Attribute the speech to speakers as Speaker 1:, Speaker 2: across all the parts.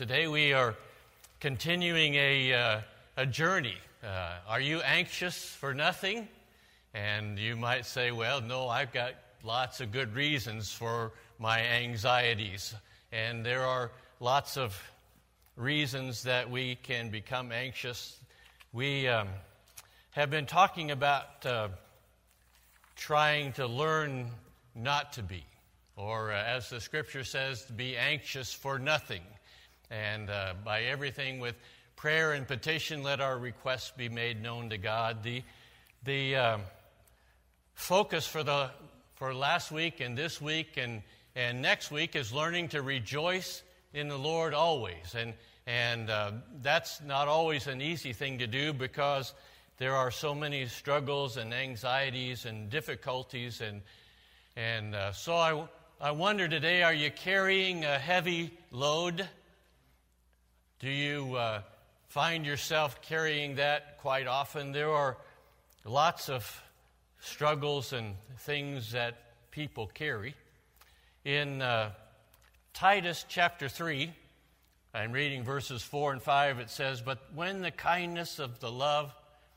Speaker 1: Today we are continuing a journey. Are you anxious for nothing? And you might say, well, no, I've got lots of good reasons for my anxieties. And there are lots of reasons that we can become anxious. We have been talking about trying to learn not to be, or as the Scripture says, to be anxious for nothing. And by everything with prayer and petition, let our requests be made known to God. The focus for last week and this week and next week is learning to rejoice in the Lord always. And that's not always an easy thing to do because there are so many struggles and anxieties and difficulties. And so I wonder today, are you carrying a heavy load? Do you find yourself carrying that quite often? There are lots of struggles and things that people carry. In Titus chapter 3, I'm reading verses 4 and 5, it says, "But when the kindness and love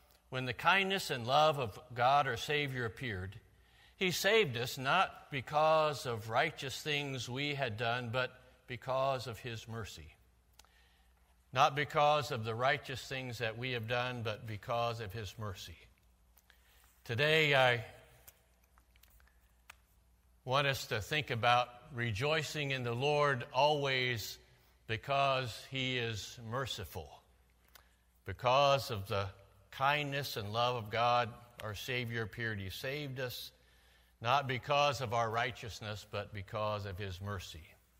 Speaker 1: of God our Savior appeared, He saved us not because of righteous things we had done, but because of His mercy." Not because of the righteous things that we have done, but because of His mercy. Today, I want us to think about rejoicing in the Lord always because He is merciful. Because of the kindness and love of God, our Savior appeared. He saved us, not because of our righteousness, but because of His mercy.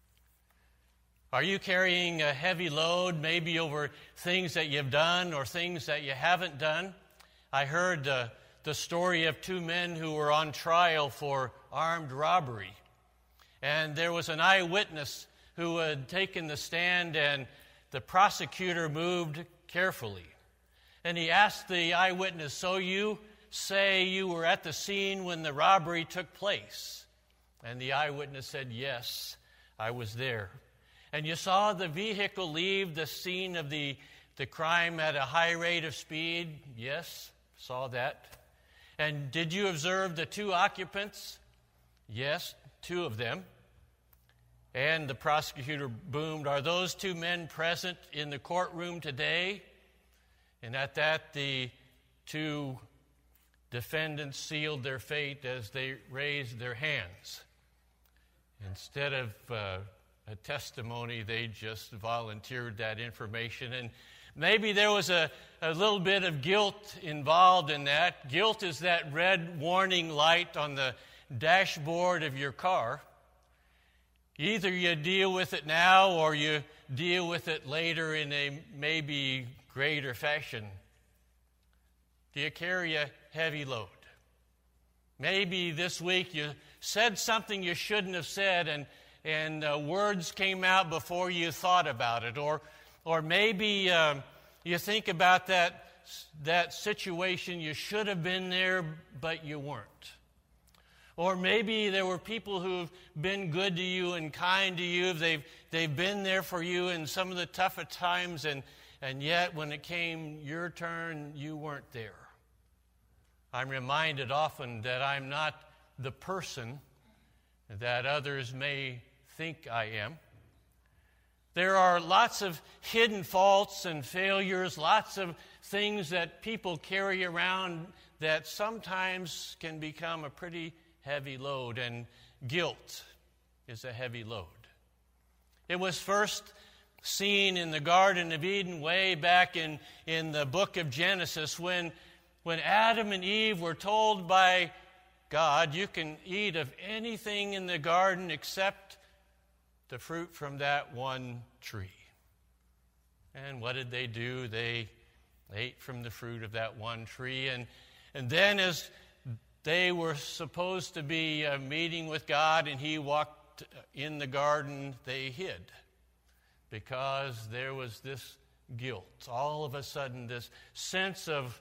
Speaker 1: Are you carrying a heavy load, maybe over things that you've done or things that you haven't done? I heard the story of two men who were on trial for armed robbery. And there was an eyewitness who had taken the stand, and the prosecutor moved carefully. And he asked the eyewitness, "So you say you were at the scene when the robbery took place?" And the eyewitness said, "Yes, I was there." "And you saw the vehicle leave the scene of the crime at a high rate of speed?" "Yes, saw that." "And did you observe the two occupants?" "Yes, two of them." And the prosecutor boomed, "Are those two men present in the courtroom today?" And at that, the two defendants sealed their fate as they raised their hands. Instead of a testimony, they just volunteered that information. And maybe there was a little bit of guilt involved in that. Guilt is that red warning light on the dashboard of your car. Either you deal with it now or you deal with it later in a maybe greater fashion. Do you carry a heavy load? Maybe this week you said something you shouldn't have said, and words came out before you thought about it. Or maybe you think about that situation, you should have been there, but you weren't. Or maybe there were people who've been good to you and kind to you. They've been there for you in some of the toughest times, and yet when it came your turn, you weren't there. I'm reminded often that I'm not the person that others may think I am. There are lots of hidden faults and failures, lots of things that people carry around that sometimes can become a pretty heavy load, and guilt is a heavy load. It was first seen in the Garden of Eden way back in the book of Genesis when Adam and Eve were told by God, "You can eat of anything in the garden except the fruit from that one tree." And what did they do? They ate from the fruit of that one tree. And then as they were supposed to be meeting with God and He walked in the garden, they hid because there was this guilt. All of a sudden, this sense of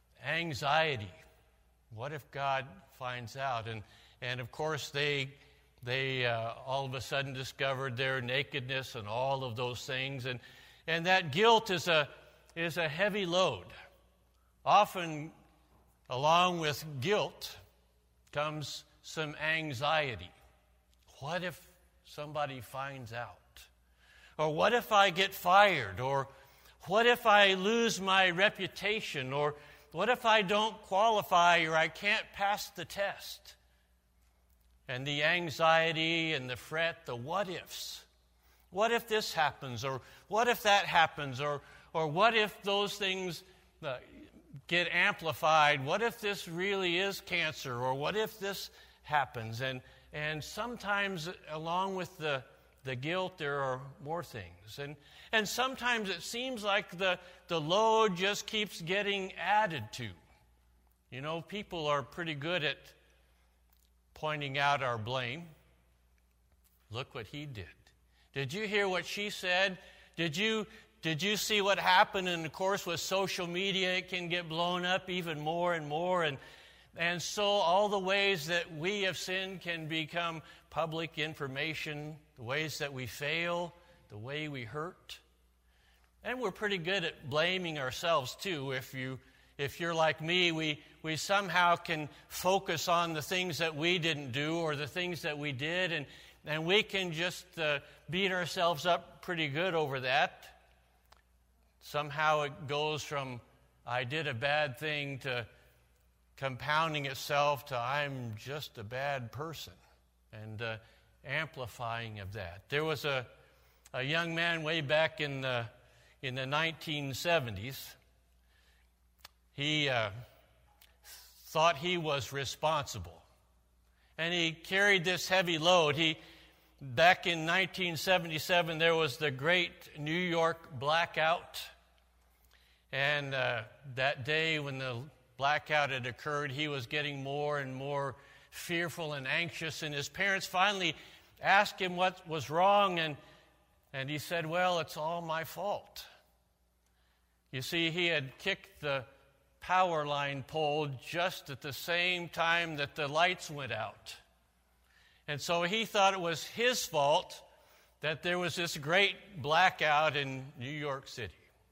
Speaker 1: anxiety. What if God finds out? And of course, they They all of a sudden discovered their nakedness and all of those things. And that guilt is a heavy load. Often, along with guilt, comes some anxiety. What if somebody finds out? Or what if I get fired? Or what if I lose my reputation? Or what if I don't qualify or I can't pass the test? And the anxiety and the fret, the what ifs. What if this happens? Or what if that happens? Or what if those things get amplified? What if this really is cancer? Or what if this happens? And sometimes along with the guilt, there are more things. And sometimes it seems like the load just keeps getting added to. You know, people are pretty good at pointing out our blame. Look what he did. Did you hear what she said? Did you see what happened? And of course, with social media, it can get blown up even more and more. And so all the ways that we have sinned can become public information, the ways that we fail, the way we hurt. And we're pretty good at blaming ourselves too. If you're like me, we somehow can focus on the things that we didn't do or the things that we did, and we can just beat ourselves up pretty good over that. Somehow it goes from I did a bad thing to compounding itself to I'm just a bad person, and amplifying of that. There was a young man way back in the 1970s. He thought he was responsible, and he carried this heavy load. Back in 1977, there was the great New York blackout, and that day when the blackout had occurred, he was getting more and more fearful and anxious, and his parents finally asked him what was wrong, and he said, well, it's all my fault. You see, he had kicked the power line pole just at the same time that the lights went out. And so he thought it was his fault that there was this great blackout in New York City.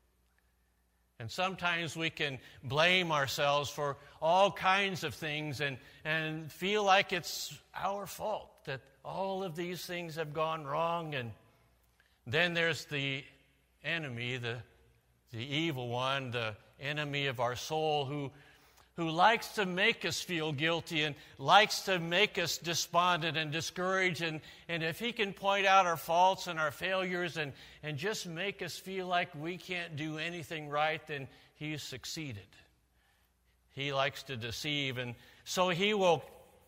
Speaker 1: And sometimes we can blame ourselves for all kinds of things and feel like it's our fault that all of these things have gone wrong. And then there's the enemy, the evil one, the enemy of our soul who likes to make us feel guilty and likes to make us despondent and discouraged. And if he can point out our faults and our failures and just make us feel like we can't do anything right, then he's succeeded. He likes to deceive, and so he will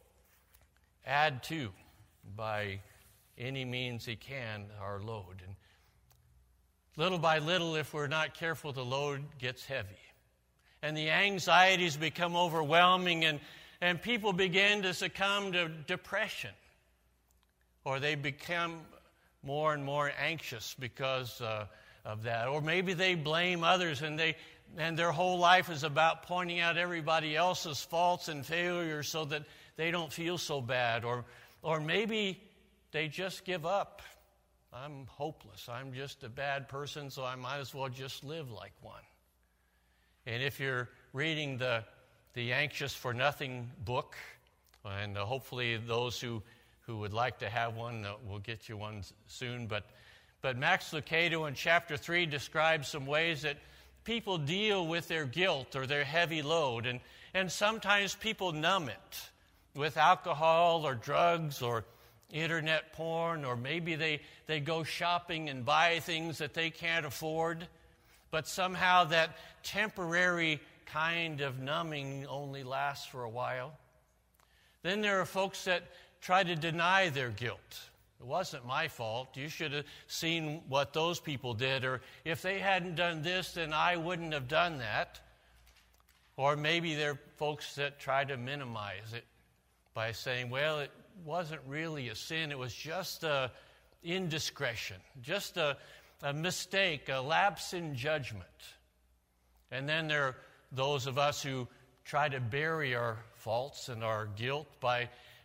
Speaker 1: add to, by any means he can, our load. And little by little, if we're not careful, the load gets heavy. And the anxieties become overwhelming, and people begin to succumb to depression. Or they become more and more anxious because of that. Or maybe they blame others, and their whole life is about pointing out everybody else's faults and failures so that they don't feel so bad. Or maybe they just give up. I'm hopeless. I'm just a bad person, so I might as well just live like one. And if you're reading the Anxious for Nothing book, and hopefully those who would like to have one, will get you one soon. But Max Lucado in chapter 3 describes some ways that people deal with their guilt or their heavy load. And sometimes people numb it with alcohol or drugs or internet porn, or maybe they go shopping and buy things that they can't afford. But somehow that temporary kind of numbing only lasts for a while. Then there are folks that try to deny their guilt. It wasn't my fault. You should have seen what those people did. Or if they hadn't done this, then I wouldn't have done that. Or maybe there are folks that try to minimize it by saying, well, it wasn't really a sin. It was just a indiscretion, just a mistake, a lapse in judgment. And then there are those of us who try to bury our faults and our guilt by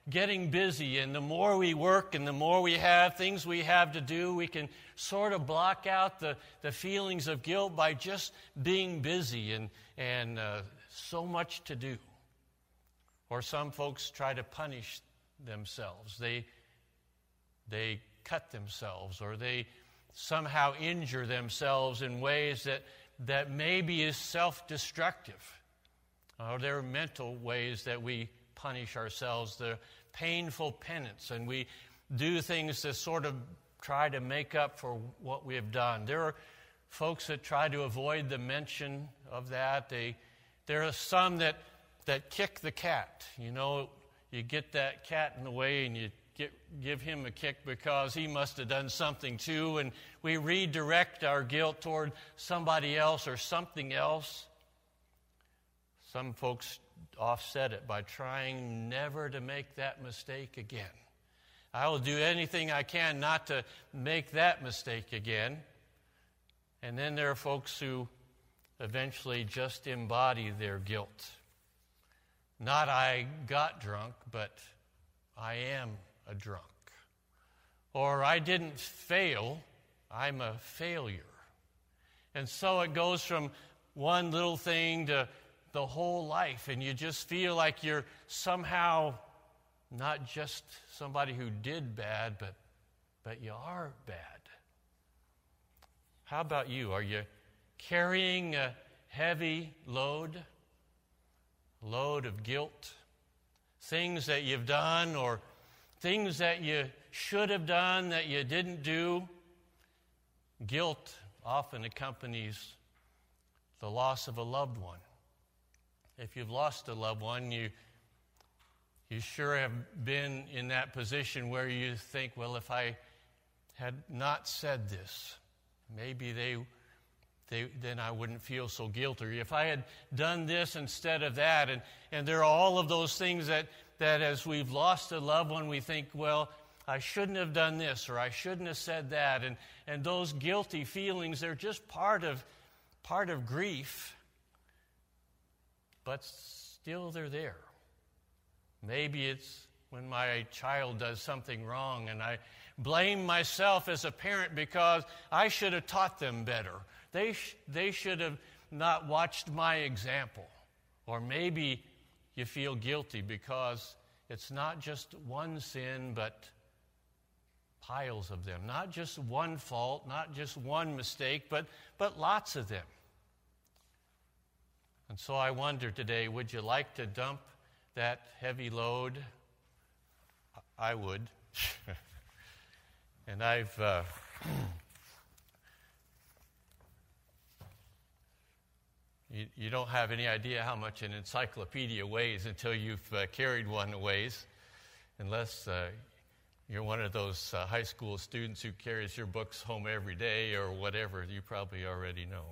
Speaker 1: getting busy, and the more we work and the more we have things we have to do, we can sort of block out the feelings of guilt by just being busy and so much to do. Or some folks try to punish themselves. They cut themselves, or they somehow injure themselves in ways that maybe is self-destructive. Or there are mental ways that we punish ourselves, the painful penance, and we do things to sort of try to make up for what we have done. There are folks that try to avoid the mention of that. There are some that kick the cat. You know, you get that cat in the way and you give him a kick because he must have done something too, and we redirect our guilt toward somebody else or something else. Some folks offset it by trying never to make that mistake again. I will do anything I can not to make that mistake again. And then there are folks who eventually just embody their guilt. Not I got drunk, but I am a drunk. Or I didn't fail, I'm a failure. And so it goes from one little thing to the whole life, and you just feel like you're somehow not just somebody who did bad, but you are bad. How about you? Are you carrying a heavy load of guilt? Things that you've done or things that you should have done that you didn't do? Guilt often accompanies the loss of a loved one. If you've lost a loved one, you sure have been in that position where you think, well, if I had not said this, maybe then I wouldn't feel so guilty. Or if I had done this instead of that, and there are all of those things that as we've lost a loved one, we think, well, I shouldn't have done this, or I shouldn't have said that, and those guilty feelings, they're just part of grief. But still they're there. Maybe it's when my child does something wrong and I blame myself as a parent because I should have taught them better. They should have not watched my example. Or maybe you feel guilty because it's not just one sin, but piles of them. Not just one fault, not just one mistake, but lots of them. And so I wonder today, would you like to dump that heavy load? I would. And I've you don't have any idea how much an encyclopedia weighs until you've carried one a ways, unless you're one of those high school students who carries your books home every day or whatever. You probably already know.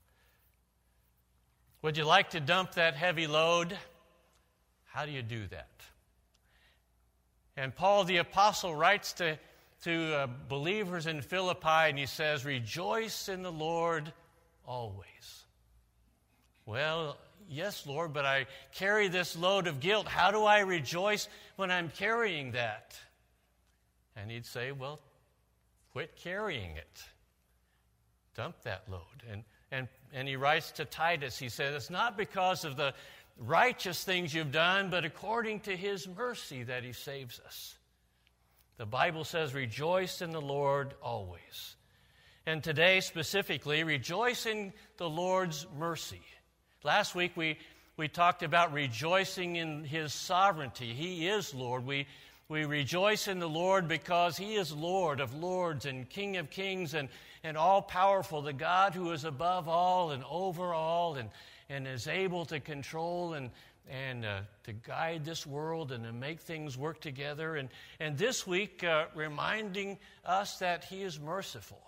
Speaker 1: Would you like to dump that heavy load? How do you do that? And Paul the Apostle writes to believers in Philippi, and he says, "Rejoice in the Lord always." Well, yes, Lord, but I carry this load of guilt. How do I rejoice when I'm carrying that? And he'd say, well, quit carrying it. Dump that load. And he writes to Titus, he says, it's not because of the righteous things you've done, but according to his mercy that he saves us. The Bible says, rejoice in the Lord always. And today specifically, rejoice in the Lord's mercy. Last week we talked about rejoicing in his sovereignty. He is Lord. We rejoice in the Lord because he is Lord of lords and King of kings and all-powerful, the God who is above all and over all and is able to control and to guide this world and to make things work together. And this week, reminding us that he is merciful.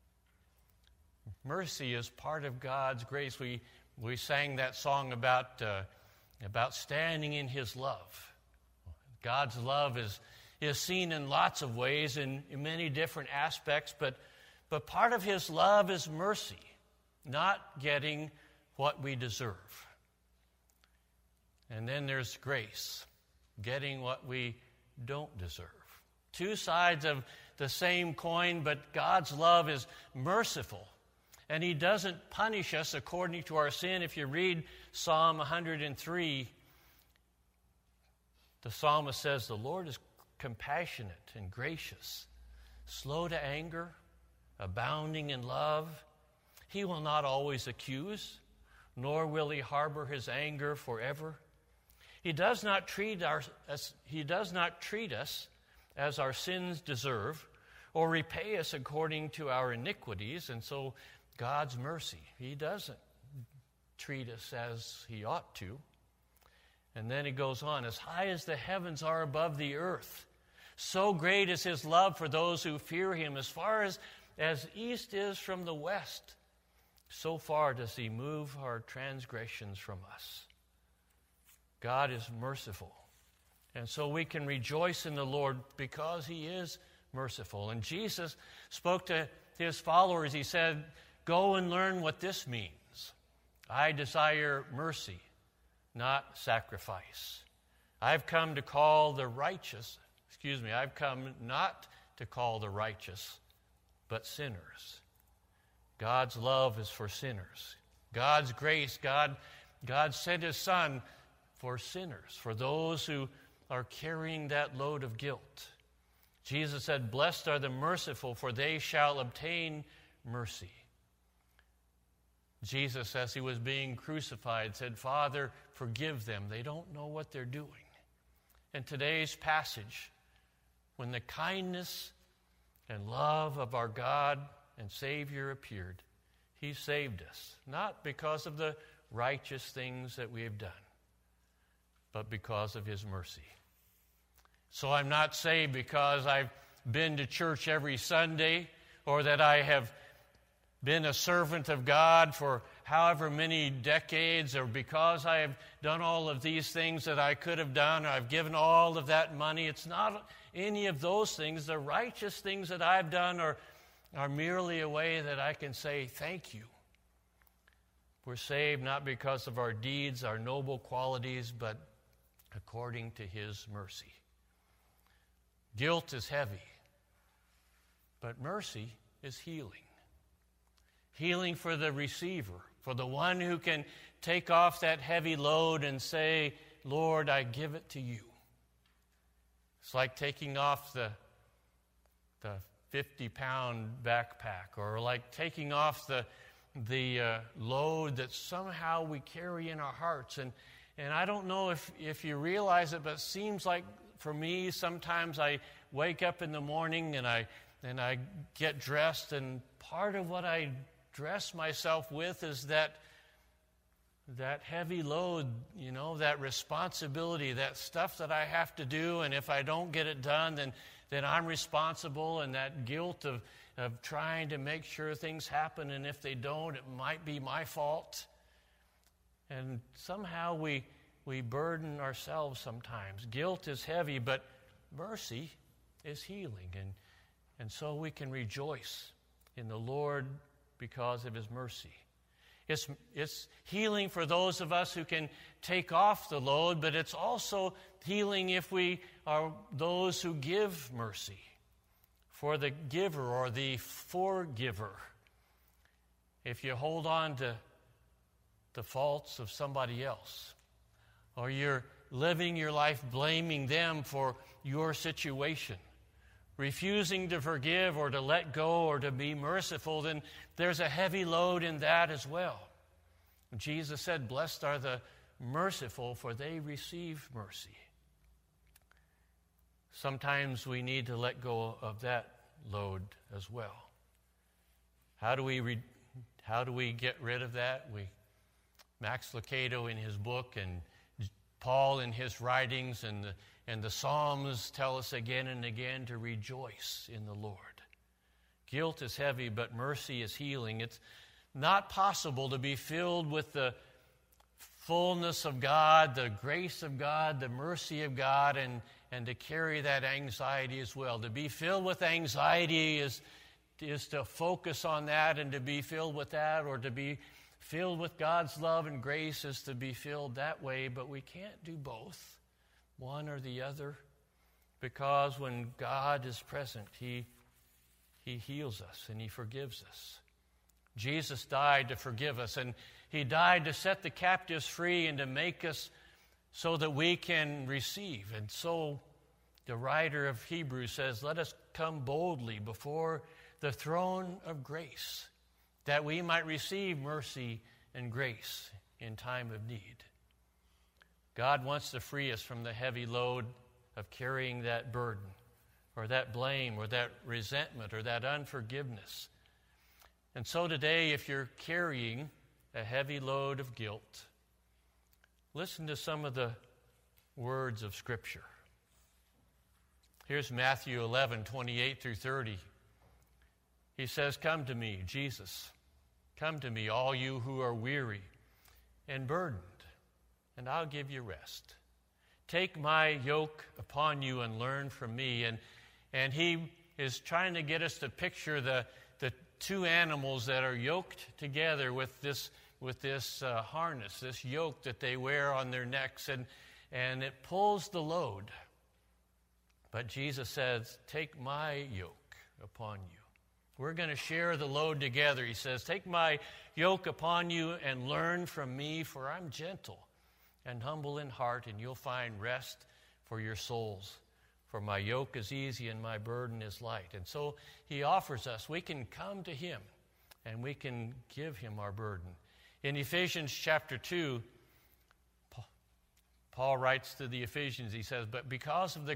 Speaker 1: Mercy is part of God's grace. We sang that song about standing in his love. God's love is seen in lots of ways, in many different aspects, but part of his love is mercy, not getting what we deserve. And then there's grace, getting what we don't deserve. Two sides of the same coin, but God's love is merciful. And he doesn't punish us according to our sin. If you read Psalm 103, the psalmist says, the Lord is compassionate and gracious, slow to anger, abounding in love. He will not always accuse, nor will he harbor his anger forever. He does not treat us as our sins deserve, or repay us according to our iniquities. And so God's mercy, he doesn't treat us as he ought to. And then he goes on, as high as the heavens are above the earth, so great is his love for those who fear him. As far as east is from the west, so far does he move our transgressions from us. God is merciful. And so we can rejoice in the Lord because he is merciful. And Jesus spoke to his followers. He said, go and learn what this means. I desire mercy, not sacrifice. I've come not to call the righteous, but sinners. God's love is for sinners. God's grace, God sent his Son for sinners, for those who are carrying that load of guilt. Jesus said, blessed are the merciful, for they shall obtain mercy. Jesus, as he was being crucified, said, Father, forgive them. They don't know what they're doing. In today's passage, when the kindness and love of our God and Savior appeared, he saved us, not because of the righteous things that we have done, but because of his mercy. So I'm not saved because I've been to church every Sunday, or that I have been a servant of God for however many decades, or because I have done all of these things that I could have done, or I've given all of that money. It's not any of those things. The righteous things that I've done are merely a way that I can say thank you. We're saved not because of our deeds, our noble qualities, but according to his mercy. Guilt is heavy, but mercy is healing. Healing for the receiver, for the one who can take off that heavy load and say, Lord, I give it to you. It's like taking off the 50-pound backpack, or like taking off the load that somehow we carry in our hearts. And I don't know if you realize it, but it seems like for me, sometimes I wake up in the morning and I get dressed, and part of what I dress myself with is that heavy load, that responsibility, that stuff that I have to do, and if I don't get it done, then I'm responsible, and that guilt of trying to make sure things happen, and if they don't, it might be my fault. And somehow we burden ourselves sometimes. Guilt is heavy, but mercy is healing. And so we can rejoice in the Lord because of his mercy. It's healing for those of us who can take off the load, but it's also healing if we are those who give mercy, for the giver or the forgiver. If you hold on to the faults of somebody else, or you're living your life blaming them for your situation, refusing to forgive or to let go or to be merciful, then there's a heavy load in that as well. Jesus said, blessed are the merciful, for they receive mercy. Sometimes we need to let go of that load as well. How do we get rid of that? Max Lucado in his book, and Paul in his writings, and the Psalms tell us again and again to rejoice in the Lord. Guilt is heavy, but mercy is healing. It's not possible to be filled with the fullness of God, the grace of God, the mercy of God, and to carry that anxiety as well. To be filled with anxiety is to focus on that and to be filled with that, or to be filled with God's love and grace is to be filled that way, but we can't do both, one or the other. because when God is present, He heals us and He forgives us. Jesus died to forgive us, and He died to set the captives free and to make us so that we can receive. And so the writer of Hebrews says, let us come boldly before the throne of grace, that we might receive mercy and grace in time of need. God wants to free us from the heavy load of carrying that burden, or that blame, or that resentment, or that unforgiveness. And so today, if you're carrying a heavy load of guilt, listen to some of the words of Scripture. Here's Matthew 11:28-30. He says, come to me, Jesus. Come to me, all you who are weary and burdened, and I'll give you rest. Take my yoke upon you and learn from me. And he is trying to get us to picture the two animals that are yoked together with this harness, this yoke that they wear on their necks, and it pulls the load. But Jesus says, take my yoke upon you. We're going to share the load together. He says, take my yoke upon you and learn from me, for I'm gentle and humble in heart, and you'll find rest for your souls. For my yoke is easy and my burden is light. And so he offers us, we can come to him and we can give him our burden. In Ephesians chapter 2, Paul writes to the Ephesians, he says, but because of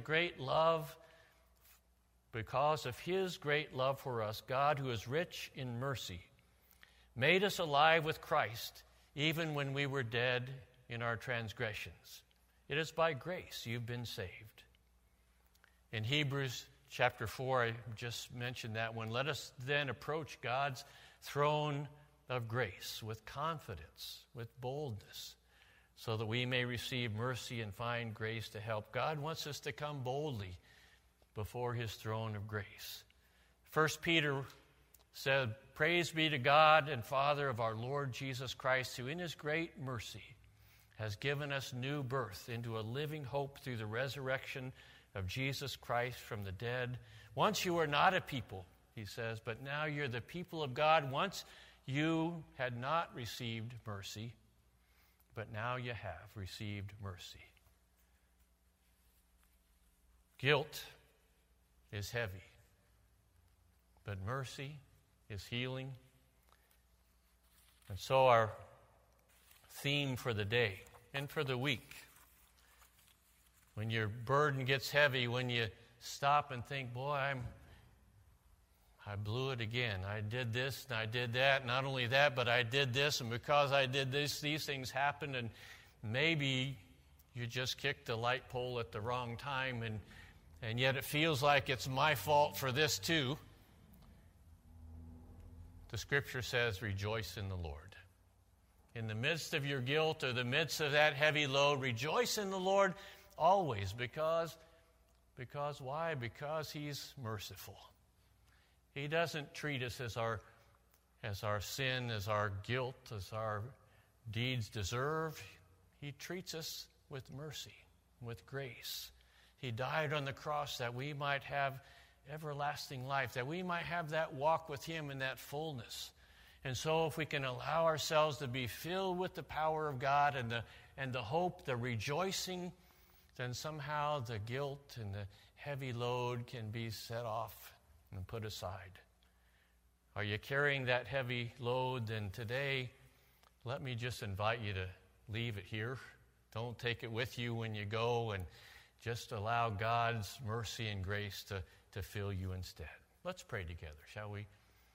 Speaker 1: his great love for us, God, who is rich in mercy, made us alive with Christ, even when we were dead in our transgressions. It is by grace you've been saved. In Hebrews chapter 4, I just mentioned that one. Let us then approach God's throne of grace with confidence, with boldness, so that we may receive mercy and find grace to help. God wants us to come boldly before his throne of grace. 1 Peter said, praise be to God and Father of our Lord Jesus Christ, who in his great mercy has given us new birth into a living hope through the resurrection of Jesus Christ from the dead. Once you were not a people, he says, but now you're the people of God. Once you had not received mercy, but now you have received mercy. Guilt is heavy, but mercy is healing. And so our theme for the day and for the week, when your burden gets heavy, when you stop and think, boy, I blew it again. I did this and I did that. Not only that, but I did this, and because I did this, these things happened, and maybe you just kicked the light pole at the wrong time, and yet it feels like it's my fault for this too. The Scripture says, rejoice in the Lord. In the midst of your guilt or the midst of that heavy load, rejoice in the Lord always. Because why? Because he's merciful. He doesn't treat us as our sin, as our guilt, as our deeds deserve. He treats us with mercy, with grace. He died on the cross that we might have everlasting life, that we might have that walk with him in that fullness. And so if we can allow ourselves to be filled with the power of God and the hope, the rejoicing, then somehow the guilt and the heavy load can be set off and put aside. Are you carrying that heavy load? Then today, let me just invite you to leave it here. Don't take it with you when you go, and just allow God's mercy and grace to fill you instead. Let's pray together, shall we?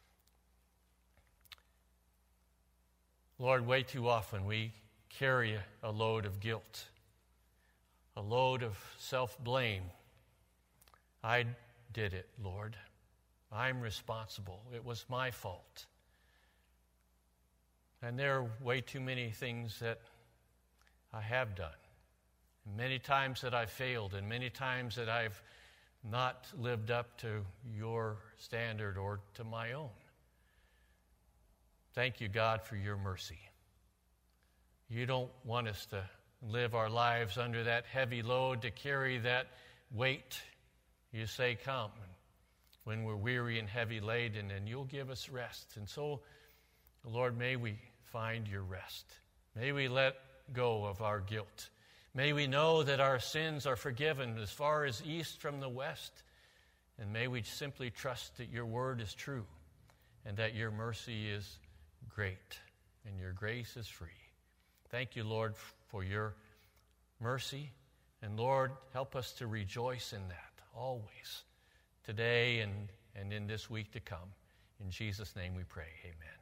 Speaker 1: Lord, way too often we carry a load of guilt, a load of self-blame. I did it, Lord. I'm responsible. It was my fault. And there are way too many things that I have done. Many times that I've failed, and many times that I've not lived up to your standard or to my own. Thank you, God, for your mercy. You don't want us to live our lives under that heavy load, to carry that weight You say, come when we're weary and heavy laden, and you'll give us rest. And so, Lord, may we find your rest. May we let go of our guilt. May we know that our sins are forgiven as far as east from the west. And may we simply trust that your word is true and that your mercy is great and your grace is free. Thank you, Lord, for your mercy. And Lord, help us to rejoice in that always, today and in this week to come. In Jesus' name we pray, amen.